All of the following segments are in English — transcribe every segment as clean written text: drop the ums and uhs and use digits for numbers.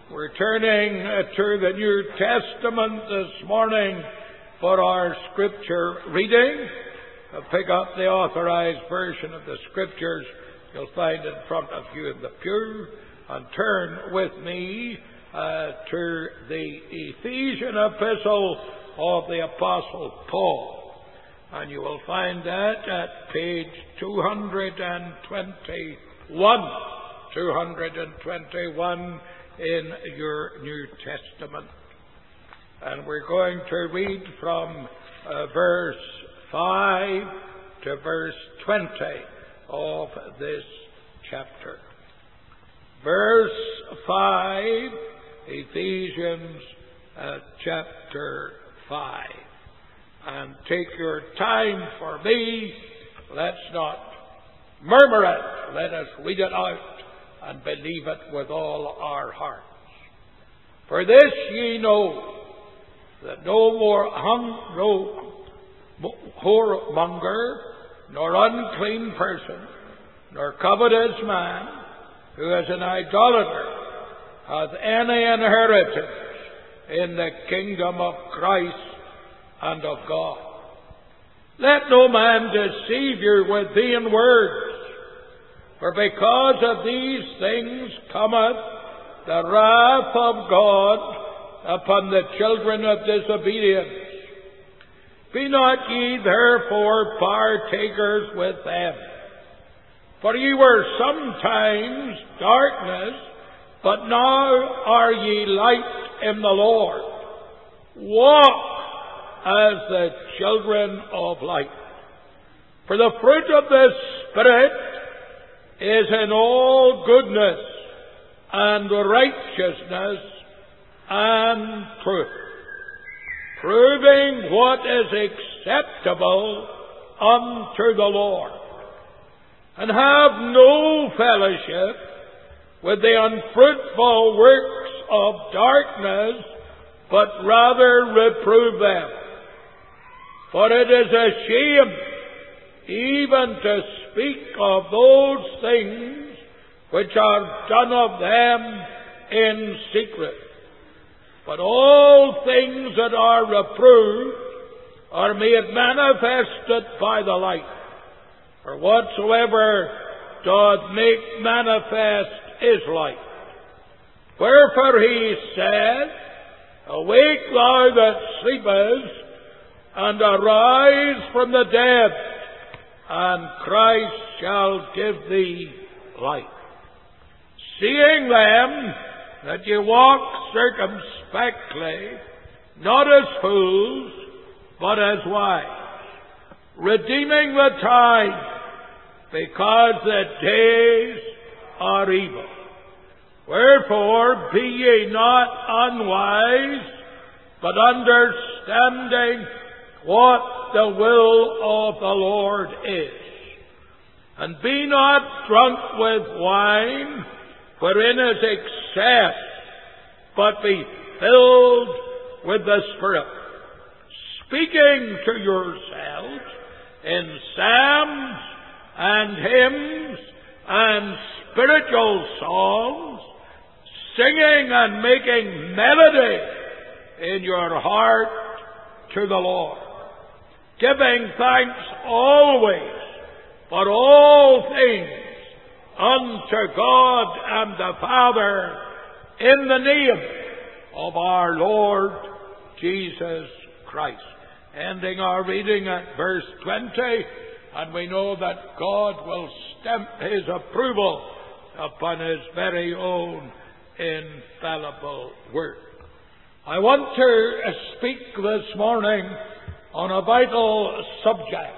We're turning to the New Testament this morning for our Scripture reading. Pick up the Authorized Version of the Scriptures you'll find in front of you in the pew, and turn with me to the Ephesian epistle of the Apostle Paul. And you will find that at page 221. 221 in your New Testament. And we're going to read from verse 5 to verse 20 of this chapter. Verse 5, Ephesians chapter 5. And take your time for me. Let's not murmur it. Let us read it out and believe it with all our hearts. For this ye know, that no more whoremonger, nor unclean person, nor covetous man, who is an idolater, hath any inheritance in the kingdom of Christ and of God. Let no man deceive you with vain words, for because of these things cometh the wrath of God upon the children of disobedience. Be not ye therefore partakers with them. For ye were sometimes darkness, but now are ye light in the Lord. Walk as the children of light. For the fruit of the Spirit is in all goodness and righteousness and truth, proving what is acceptable unto the Lord. And have no fellowship with the unfruitful works of darkness, but rather reprove them. For it is a shame even to speak of those things which are done of them in secret. But all things that are reproved are made manifested by the light. For whatsoever doth make manifest is light. Wherefore he said, Awake thou that sleepest, and arise from the dead, and Christ shall give thee light. Seeing then that ye walk circumspectly, not as fools, but as wise, redeeming the time, because the days are evil. Wherefore be ye not unwise, but understanding what the will of the Lord is. And be not drunk with wine, wherein is excess, but be filled with the Spirit, speaking to yourselves in psalms and hymns and spiritual songs, singing and making melody in your heart to the Lord, giving thanks always for all things unto God and the Father in the name of our Lord Jesus Christ. Ending our reading at verse 20, and we know that God will stamp His approval upon His very own infallible word. I want to speak this morning on a vital subject,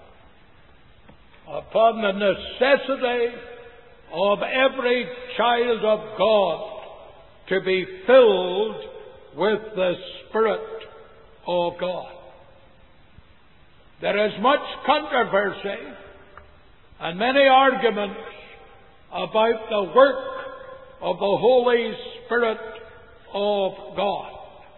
upon the necessity of every child of God to be filled with the Spirit of God. There is much controversy and many arguments about the work of the Holy Spirit of God.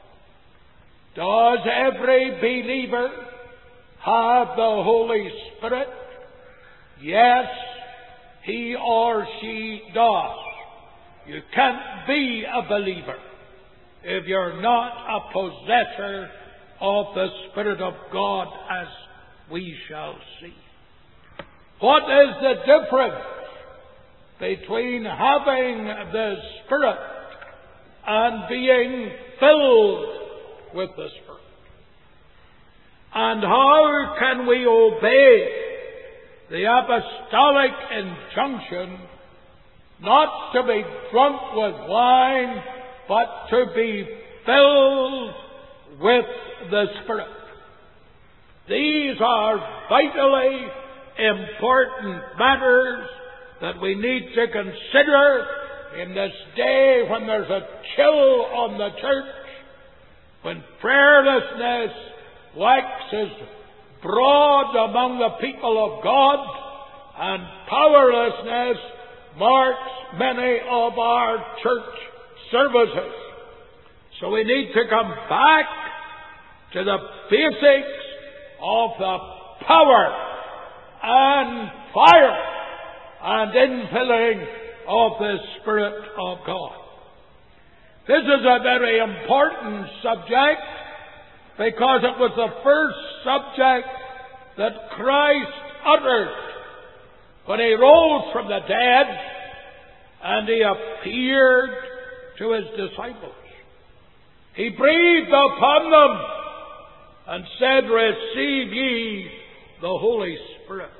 Does every believer have the Holy Spirit? Yes, he or she does. You can't be a believer if you're not a possessor of the Spirit of God, as we shall see. What is the difference between having the Spirit and being filled with the Spirit? And how can we obey the apostolic injunction not to be drunk with wine, but to be filled with the Spirit? These are vitally important matters that we need to consider in this day when there's a chill on the church, when prayerlessness waxes broad among the people of God, and powerlessness marks many of our church services. So we need to come back to the basics of the power and fire and infilling of the Spirit of God. This is a very important subject because it was the first subject that Christ uttered when He rose from the dead and He appeared to His disciples. He breathed upon them and said, "Receive ye the Holy Spirit."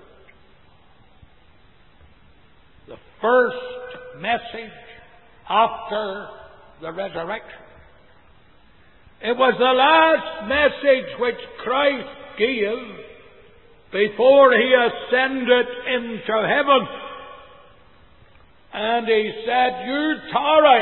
The first message after the resurrection. It was the last message which Christ gave before He ascended into heaven. And He said, "You tarry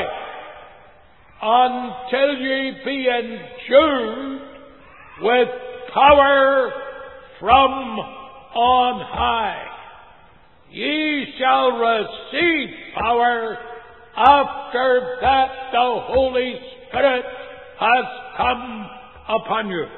until ye be endued with power from on high. Ye shall receive power after that the Holy Spirit has come upon you."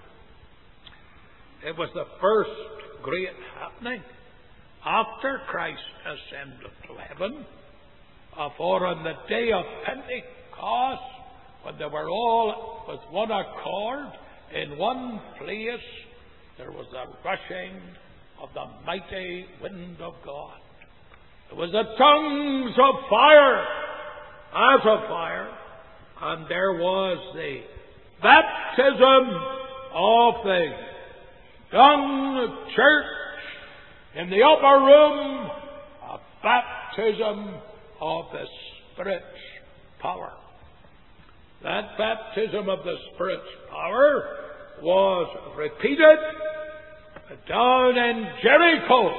It was the first great happening after Christ ascended to heaven. For on the day of Pentecost, when they were all with one accord in one place, there was a rushing of the mighty wind of God. There was the tongues of fire, as of fire, and there was the baptism of the young church in the upper room, a baptism of the Spirit's power. That baptism of the Spirit's power was repeated down in Jericho,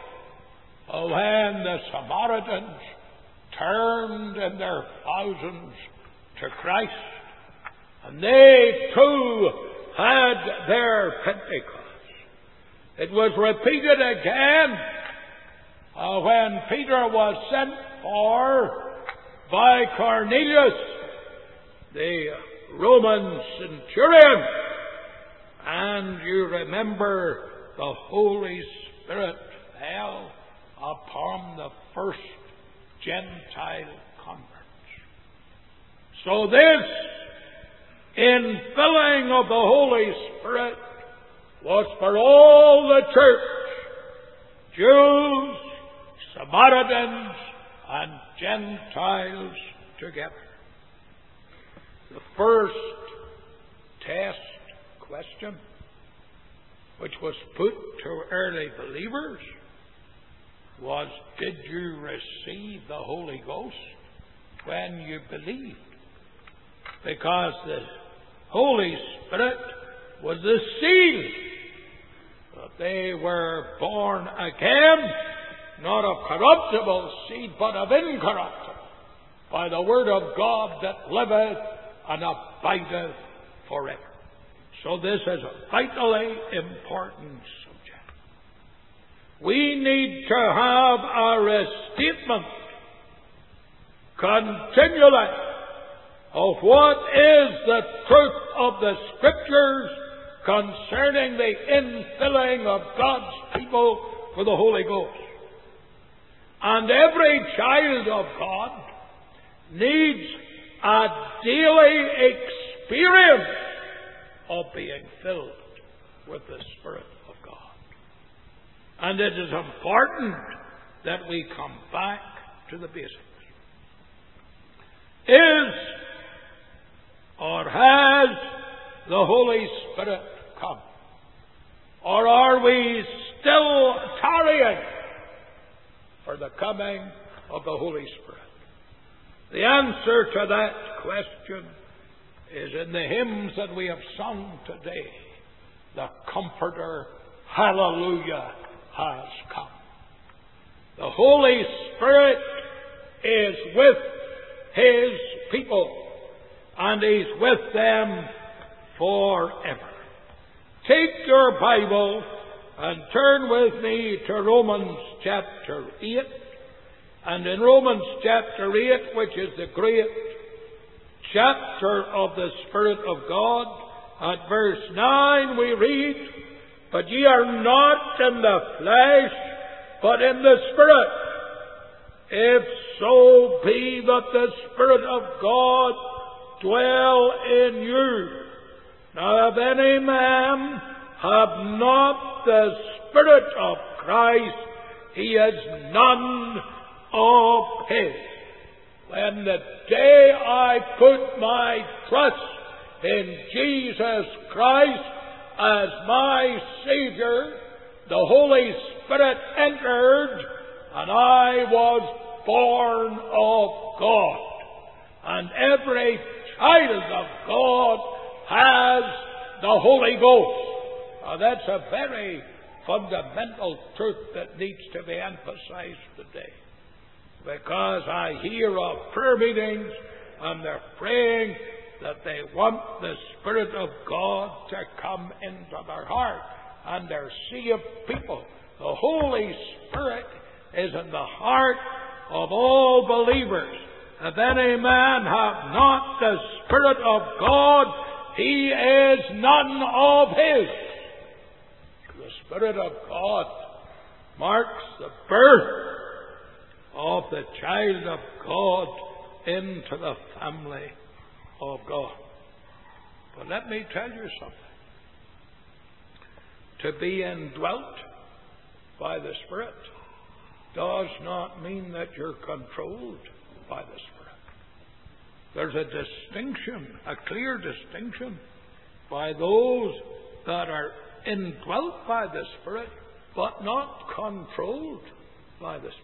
when the Samaritans turned in their thousands to Christ, and they too had their Pentecost. It was repeated again when Peter was sent for by Cornelius, the Roman centurion, and you remember the Holy Spirit fell upon the first Gentile converts. So this infilling of the Holy Spirit was for all the church, Jews, Samaritans, and Gentiles together. The first test question which was put to early believers was, did you receive the Holy Ghost when you believed? Because the Holy Spirit was the seal that they were born again, not of corruptible seed, but of incorruptible, by the word of God that liveth and abideth forever. So this is a vitally important subject. We need to have a restatement continually of what is the truth of the Scriptures concerning the infilling of God's people with the Holy Ghost. And every child of God needs a daily experience of being filled with the Spirit of God. And it is important that we come back to the basics. Is or has the Holy Spirit come? Or are we still tarrying for the coming of the Holy Spirit? The answer to that question is in the hymns that we have sung today. The Comforter, hallelujah, has come. The Holy Spirit is with His people, and He's with them forever. Take your Bible and turn with me to Romans chapter 8. And in Romans chapter 8, which is the great chapter of the Spirit of God, at verse 9 we read, "But ye are not in the flesh, but in the Spirit, if so be that the Spirit of God dwell in you. Now if any man have not the Spirit of Christ, he is none of His." When the day I put my trust in Jesus Christ as my Savior, the Holy Spirit entered, and I was born of God. And every child of God has the Holy Ghost. Now, that's a very fundamental truth that needs to be emphasized today. Because I hear of prayer meetings and they're praying that they want the Spirit of God to come into their heart and their sea of people. The Holy Spirit is in the heart of all believers. If any man have not the Spirit of God, he is none of His. The Spirit of God marks the birth of the child of God into the family of God. But let me tell you something. To be indwelt by the Spirit does not mean that you're controlled by the Spirit. There's a distinction, a clear distinction, by those that are indwelt by the Spirit but not controlled by the Spirit.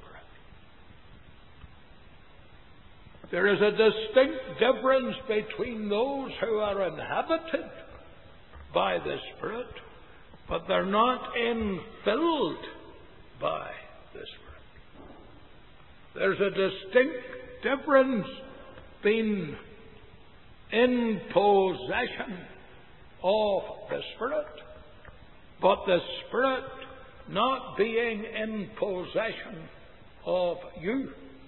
There is a distinct difference between those who are inhabited by the Spirit, but they're not infilled by the Spirit. There's a distinct difference being in possession of the Spirit, but the Spirit not being in possession of you.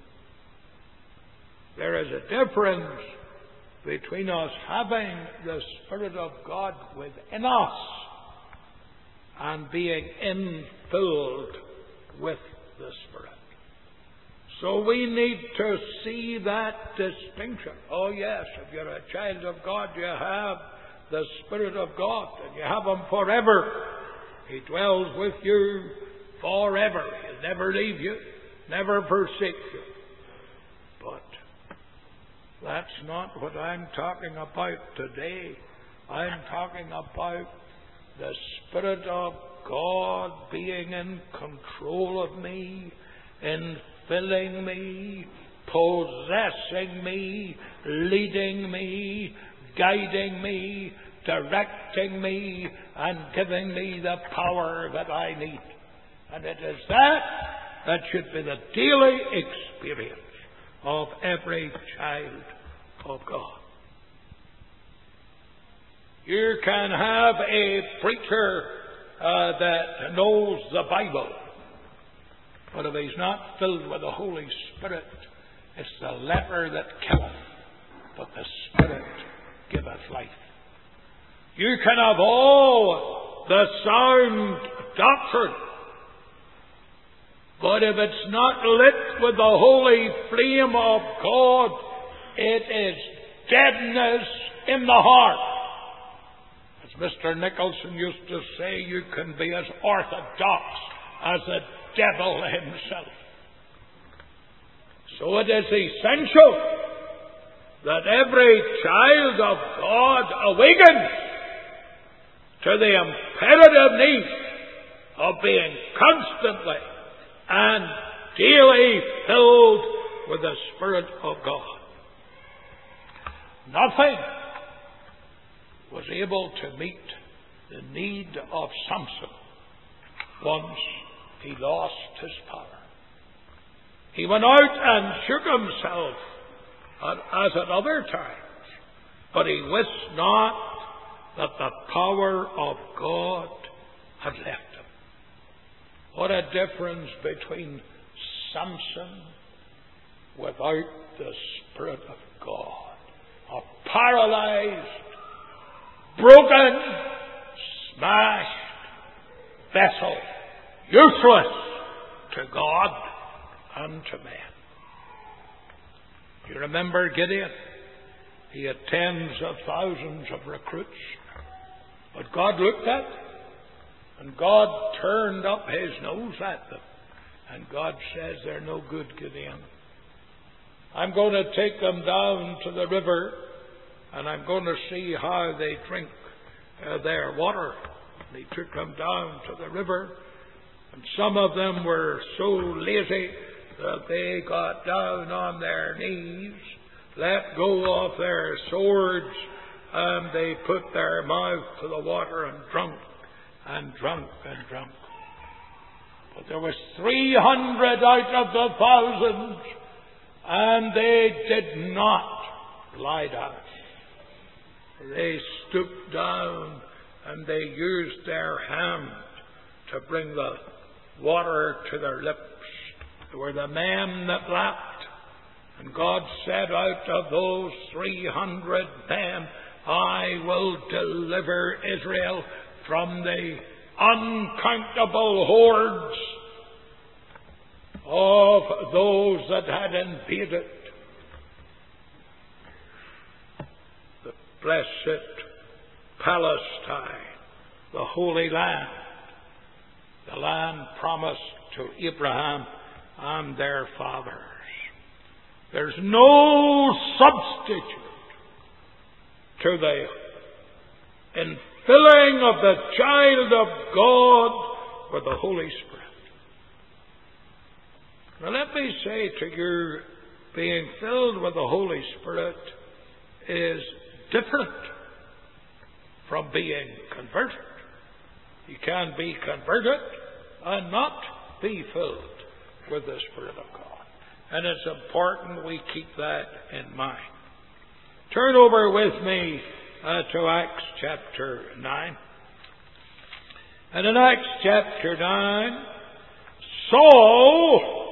There is a difference between us having the Spirit of God within us and being infilled with the Spirit. So we need to see that distinction. Oh yes, if you're a child of God, you have the Spirit of God, and you have Him forever. He dwells with you forever. He'll never leave you, never forsake you. But that's not what I'm talking about today. I'm talking about the Spirit of God being in control of me, infilling me, possessing me, leading me, guiding me, directing me, and giving me the power that I need. And it is that should be the daily experience of every child of God. You can have a preacher that knows the Bible, but if he's not filled with the Holy Spirit, it's the letter that killeth, but the Spirit giveth life. You can have all the sound doctrine, but if it's not lit with the holy flame of God, It is deadness in the heart. As Mr. Nicholson used to say, you can be as orthodox as the devil himself. So it is essential that every child of God awakens to the imperative need of being constantly and daily filled with the Spirit of God. Nothing was able to meet the need of Samson once he lost his power. He went out and shook himself as at other times, but he wist not that the power of God had left him. What a difference between Samson without the Spirit of God. A paralyzed, broken, smashed vessel, useless to God and to men. You remember Gideon? He had tens of thousands of recruits. But God looked at them, and God turned up his nose at them. And God says, they're no good, Gideon. I'm going to take them down to the river, and I'm going to see how they drink their water. And he took them down to the river, and some of them were so lazy that they got down on their knees, let go of their swords, and they put their mouth to the water and drunk and drunk and drunk. But there was 300 out of the 1,000, and they did not lie down. They stooped down and they used their hand to bring the water to their lips. They were the men that lapped. And God said, out of those 300 men, I will deliver Israel from the uncountable hordes of those that had invaded the blessed Palestine, the Holy Land, the land promised to Abraham and their fathers. There's no substitute to the infilling of the child of God with the Holy Spirit. Now let me say to you, being filled with the Holy Spirit is different from being converted. You can be converted and not be filled with the Spirit of God. And it's important we keep that in mind. Turn over with me to Acts chapter 9. And in Acts chapter 9, Saul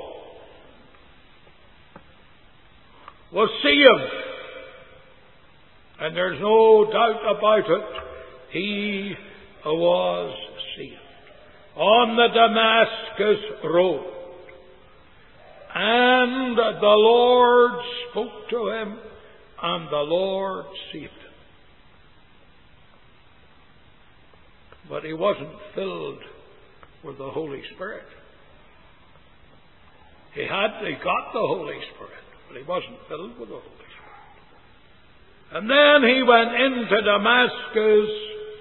was saved. And there's no doubt about it. He was saved. On the Damascus road. And the Lord spoke to him, and the Lord saved him. But he wasn't filled with the Holy Spirit. He got the Holy Spirit, but he wasn't filled with the Holy Spirit. And then he went into Damascus,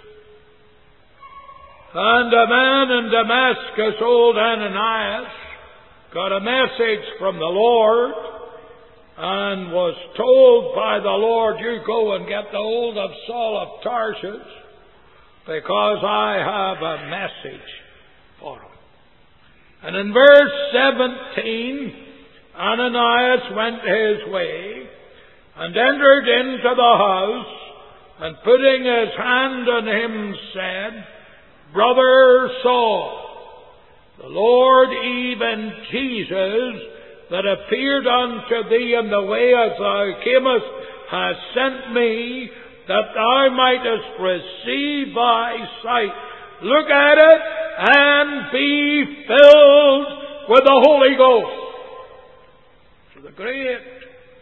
and a man in Damascus, old Ananias, got a message from the Lord and was told by the Lord, you go and get the hold of Saul of Tarsus, because I have a message for him. And in verse 17, Ananias went his way and entered into the house, and putting his hand on him said, Brother Saul, the Lord, even Jesus, that appeared unto thee in the way as thou camest, has sent me, that thou mightest receive thy sight. Look at it and be filled with the Holy Ghost. So the great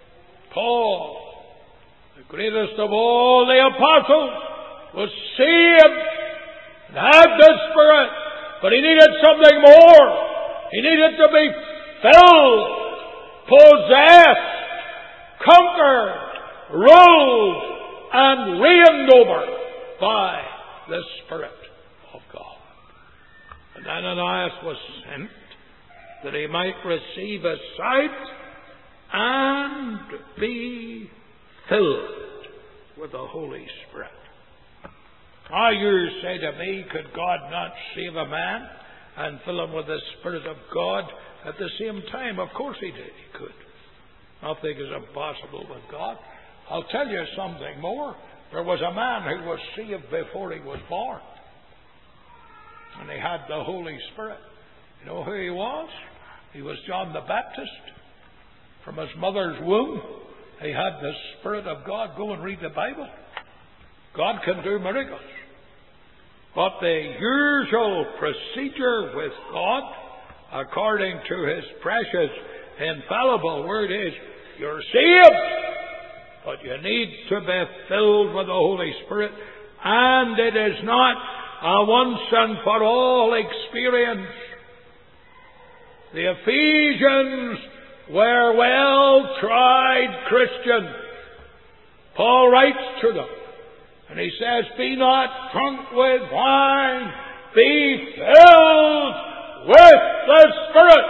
Paul, the greatest of all the apostles, was saved and had the Spirit, but he needed something more. He needed to be filled, possessed, conquered, ruled, and reigned over by the Spirit of God. And Ananias was sent that he might receive a sight and be filled with the Holy Spirit. Now you say to me, could God not save a man and fill him with the Spirit of God at the same time? Of course he did. He could. Nothing is impossible with God. I'll tell you something more. There was a man who was saved before he was born. And he had the Holy Spirit. You know who he was? He was John the Baptist. From his mother's womb, he had the Spirit of God. Go and read the Bible. God can do miracles. But the usual procedure with God, according to His precious, infallible word, is you're saved, but you need to be filled with the Holy Spirit. And it is not a once and for all experience. The Ephesians were well-tried Christians. Paul writes to them, and he says, be not drunk with wine, be filled with the Spirit.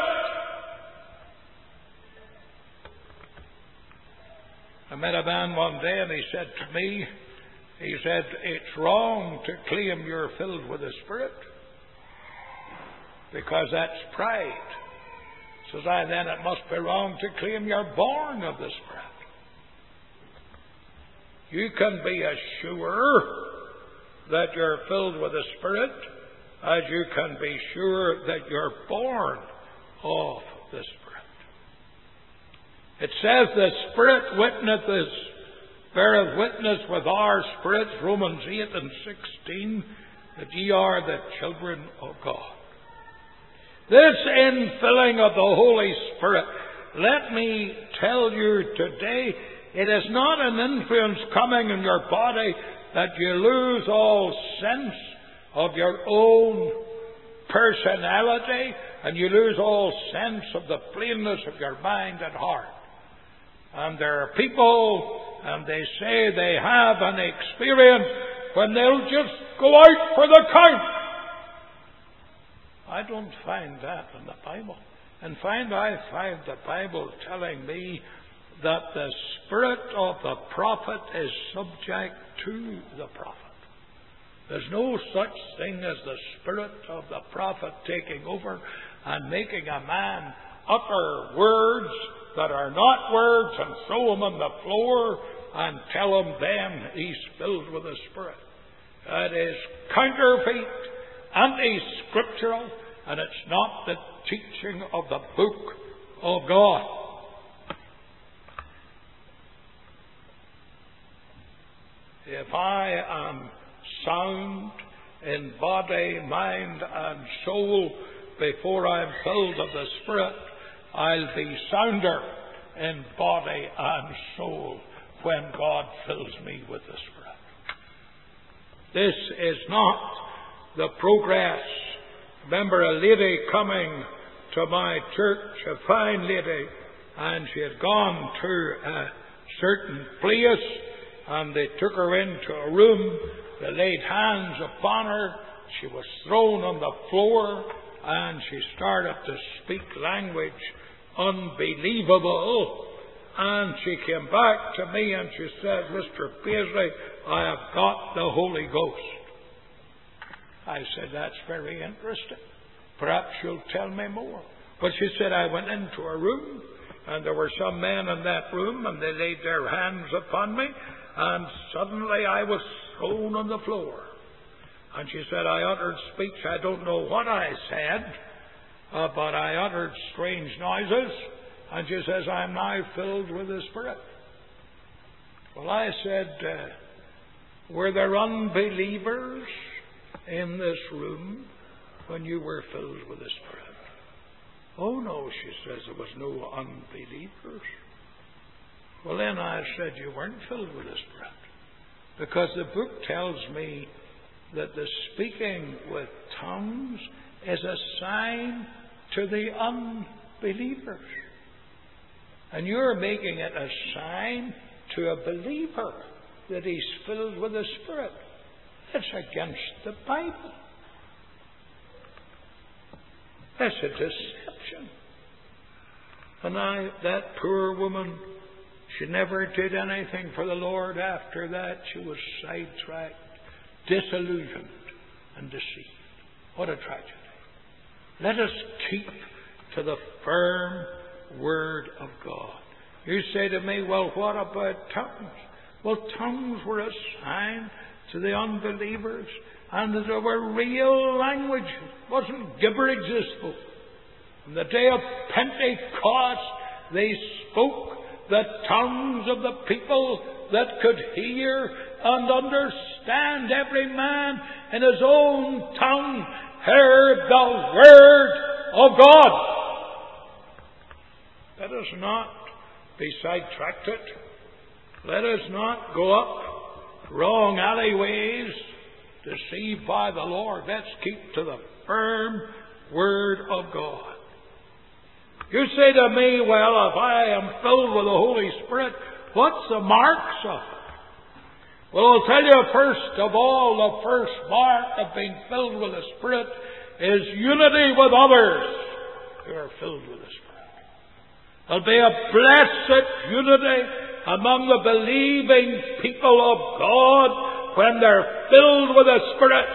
I met a man one day and he said to me, he said, it's wrong to claim you're filled with the Spirit because that's pride. Says I, then it must be wrong to claim you're born of the Spirit. You can be as sure that you're filled with the Spirit as you can be sure that you're born of the Spirit. It says the Spirit witnesses, beareth witness with our spirits, Romans 8 and 16, that ye are the children of God. This infilling of the Holy Spirit, let me tell you today, it is not an influence coming in your body that you lose all sense of your own personality and you lose all sense of the plainness of your mind and heart. And there are people, and they say they have an experience when they'll just go out for the count. I don't find that in the Bible. I find the Bible telling me that the spirit of the prophet is subject to the prophet. There's no such thing as the spirit of the prophet taking over and making a man utter words that are not words and throw him on the floor and tell him then he's filled with the Spirit. It is counterfeit, anti-scriptural, and it's not the teaching of the book of God. If I am sound in body, mind, and soul before I'm filled of the Spirit, I'll be sounder in body and soul when God fills me with the Spirit. This is not the progress. Remember a lady coming to my church, a fine lady, and she had gone to a certain place, and they took her into a room. They laid hands upon her. She was thrown on the floor, and she started to speak language unbelievable. And she came back to me and she said, Mr. Paisley, I have got the Holy Ghost. I said, that's very interesting. Perhaps you'll tell me more. But she said, I went into a room and there were some men in that room and they laid their hands upon me and suddenly I was thrown on the floor. And she said, I uttered speech. I don't know what I said, but I uttered strange noises. And she says, I'm now filled with the Spirit. Well, I said, were there unbelievers in this room when you were filled with the Spirit? Oh, no, she says, there was no unbelievers. Well, then I said, you weren't filled with the Spirit. Because the book tells me that the speaking with tongues is a sign to the unbelievers. And you're making it a sign to a believer that he's filled with the Spirit. It's against the Bible. That's a deception. And that poor woman, she never did anything for the Lord after that. She was sidetracked, disillusioned, and deceived. What a tragedy. Let us keep to the firm Word of God. You say to me, well, what about tongues? Well, tongues were a sign to the unbelievers, and that they were real language. It wasn't gibberish they spoke. On the day of Pentecost, they spoke the tongues of the people that could hear and understand. Every man in his own tongue heard the Word of God. Let us not be sidetracked. Let us not go up wrong alleyways deceived by the Lord. Let's keep to the firm Word of God. You say to me, well, if I am filled with the Holy Spirit, what's the marks of it? Well, I'll tell you, first of all, the first mark of being filled with the Spirit is unity with others who are filled with the Spirit. There'll be a blessed unity among the believing people of God when they're filled with the Spirit.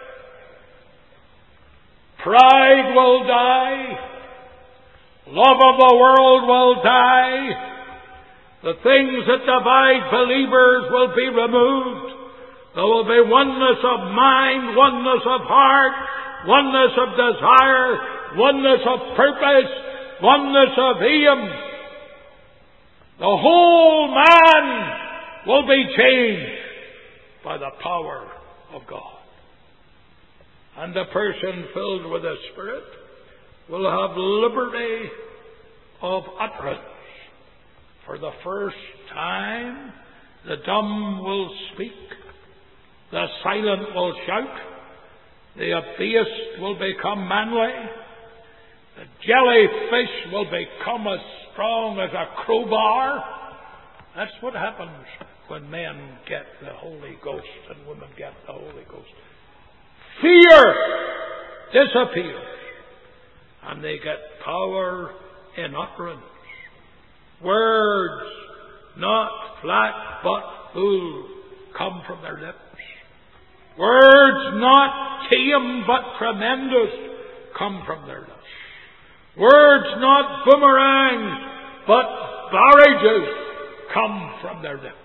Pride will die. Love of the world will die. The things that divide believers will be removed. There will be oneness of mind, oneness of heart, oneness of desire, oneness of purpose, oneness of aim. The whole man will be changed by the power of God. And the person filled with the Spirit will have liberty of utterance. For the first time, the dumb will speak, the silent will shout, the abased will become manly, the jellyfish will become as strong as a crowbar. That's what happens when men get the Holy Ghost and women get the Holy Ghost. Fear disappears, and they get power in utterance. Words not flat but full come from their lips. Words not tame but tremendous come from their lips. Words not boomerangs but barrages come from their lips.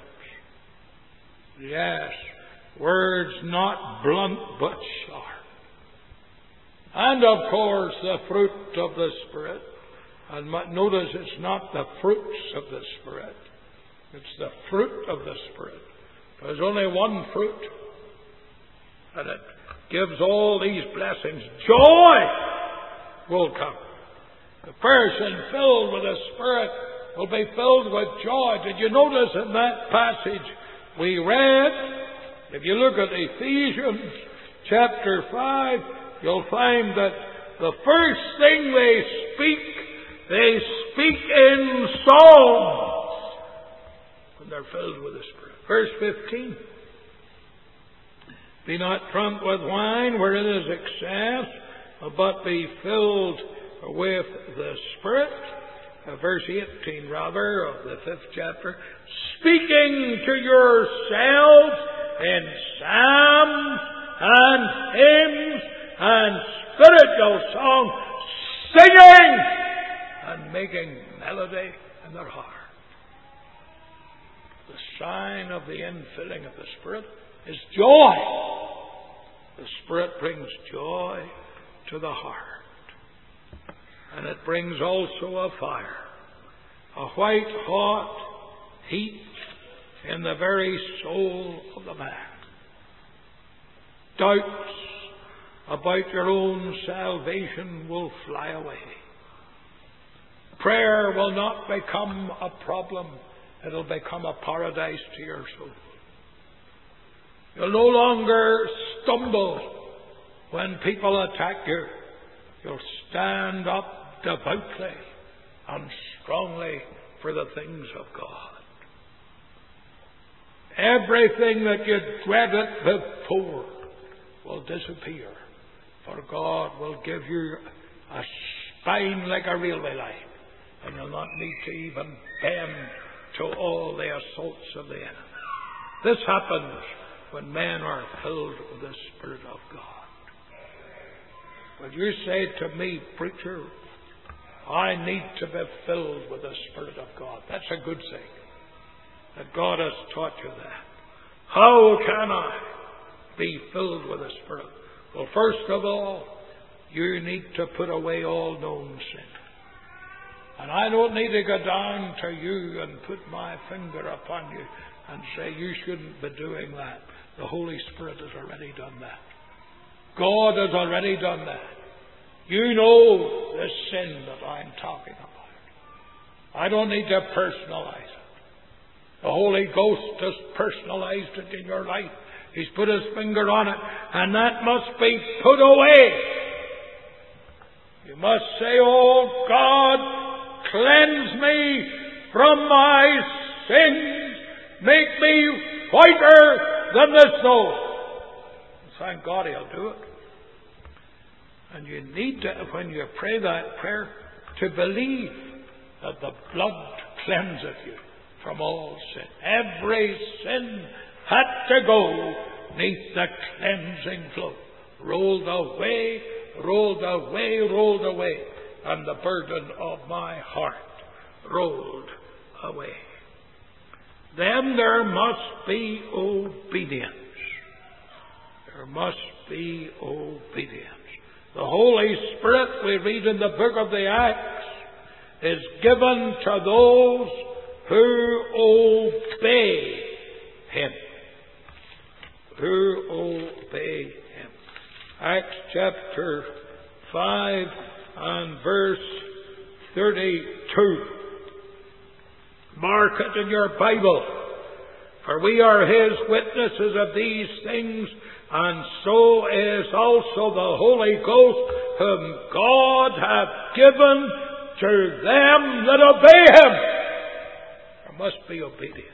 Yes, words not blunt but sharp. And of course the fruit of the Spirit. And notice it's not the fruits of the Spirit. It's the fruit of the Spirit. There's only one fruit. And it gives all these blessings. Joy will come. The person filled with the Spirit will be filled with joy. Did you notice in that passage we read, if you look at Ephesians chapter 5, you'll find that the first thing they speak in psalms when they're filled with the Spirit. Verse 15. Be not drunk with wine wherein is excess, but be filled with the Spirit. Verse 18, rather, of the 5th chapter. Speaking to yourselves in psalms and hymns and spiritual songs, singing and making melody in their heart. The sign of the infilling of the Spirit is joy. The Spirit brings joy to the heart. And it brings also a fire, a white hot heat in the very soul of the man. Doubts about your own salvation will fly away. Prayer will not become a problem it'll become a paradise to your soul. You'll no longer stumble when people attack you. You'll stand up devoutly and strongly for the things of God. Everything that you dreaded before will disappear, for God will give you a spine like a railway line, and you'll not need to even bend to all the assaults of the enemy. This happens when men are filled with the Spirit of God. When you say to me, preacher, I need to be filled with the Spirit of God, that's a good thing, that God has taught you that. How can I be filled with the Spirit? Well, first of all, you need to put away all known sin. And I don't need to go down to you and put my finger upon you and say you shouldn't be doing that. The Holy Spirit has already done that. God has already done that. You know the sin that I'm talking about. I don't need to personalize it. The Holy Ghost has personalized it in your life. He's put His finger on it, and that must be put away. You must say, oh God, cleanse me from my sins. Make me whiter than the snow. Thank God He'll do it. And you need to, when you pray that prayer, to believe that the blood cleanseth you from all sin. Every sin had to go neath the cleansing flow. Rolled away, rolled away, rolled away. And the burden of my heart rolled away. Then there must be obedience. There must be obedience. The Holy Spirit, we read in the book of the Acts, is given to those who obey Him. Who obey Him. Acts chapter 5 and verse 32. Mark it in your Bible. For we are His witnesses of these things, and so is also the Holy Ghost, whom God hath given to them that obey Him. There must be obedience.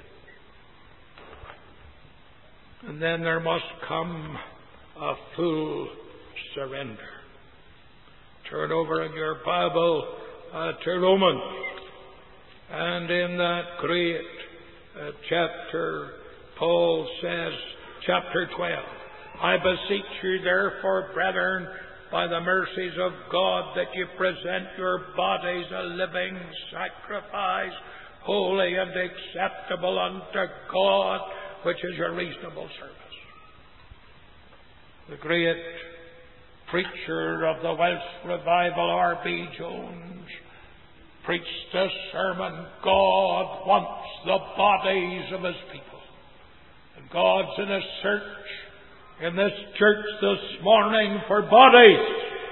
And then there must come a full surrender. Turn over in your Bible to Romans. And in that great chapter, Paul says, chapter 12, I beseech you therefore, brethren, by the mercies of God, that you present your bodies a living sacrifice, holy and acceptable unto God, which is your reasonable service. The great preacher of the Welsh revival, R.B. Jones, preached a sermon, God wants the bodies of His people. And God's in a search in this church this morning for bodies.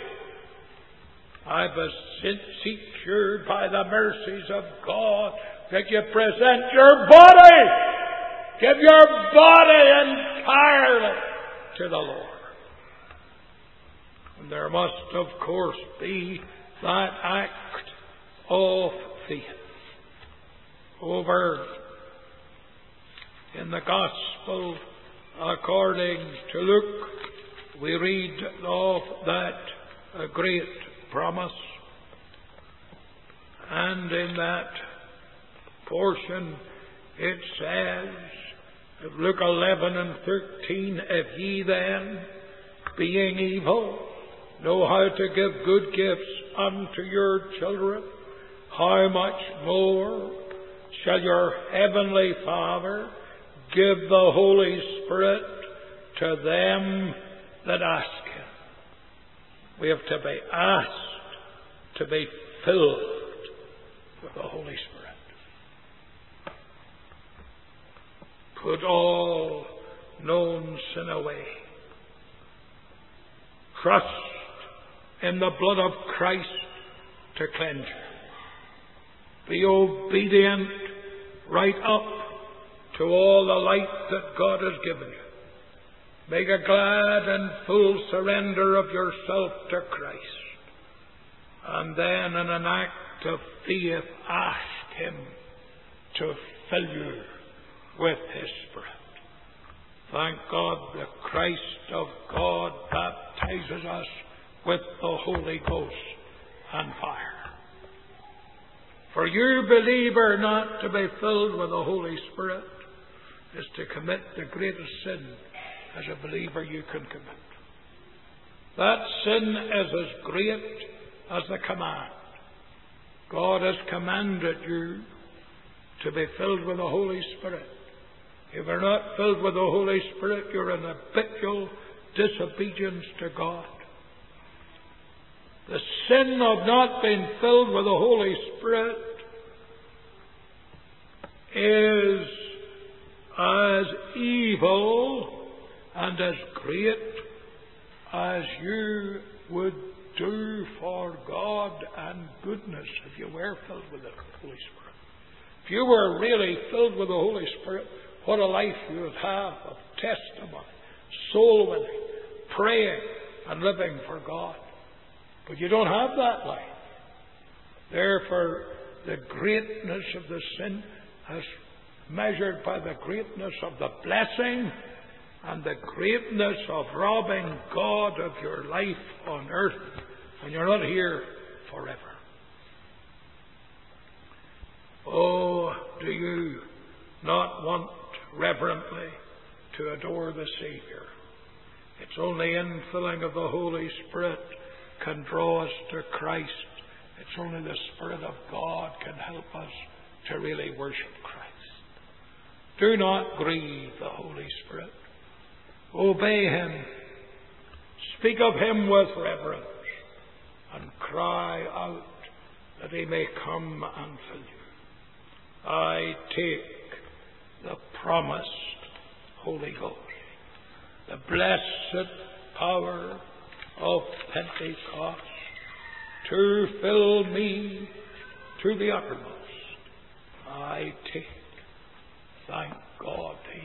I beseech you by the mercies of God that you present your body. Give your body entirely to the Lord. And there must, of course, be that act of faith. Over in the Gospel according to Luke, we read of that great promise. And in that portion it says, Luke 11 and 13, if ye then, being evil, know how to give good gifts unto your children, how much more shall your heavenly Father give the Holy Spirit to them that ask Him? We have to be asked to be filled with the Holy Spirit. Put all known sin away. Trust in the blood of Christ to cleanse you. Be obedient right up to all the light that God has given you. Make a glad and full surrender of yourself to Christ. And then in an act of faith, ask Him to fill you with His Spirit. Thank God the Christ of God baptizes us with the Holy Ghost and fire. For you, believer, not to be filled with the Holy Spirit is to commit the greatest sin as a believer you can commit. That sin is as great as the command. God has commanded you to be filled with the Holy Spirit. If you're not filled with the Holy Spirit, you're in habitual disobedience to God. The sin of not being filled with the Holy Spirit is as evil and as great as you would do for God and goodness if you were filled with the Holy Spirit. If you were really filled with the Holy Spirit, what a life you would have of testimony, soul winning, praying and living for God. But you don't have that life. Therefore, the greatness of the sin as measured by the greatness of the blessing and the greatness of robbing God of your life on earth, and you're not here forever. Oh, do you not want reverently to adore the Savior? It's only infilling of the Holy Spirit can draw us to Christ. It's only the Spirit of God can help us to really worship Christ. Do not grieve the Holy Spirit. Obey Him. Speak of Him with reverence and cry out that He may come and fill you. I take the promised Holy Ghost, the blessed power of Pentecost, to fill me to the uttermost. I take. Thank God.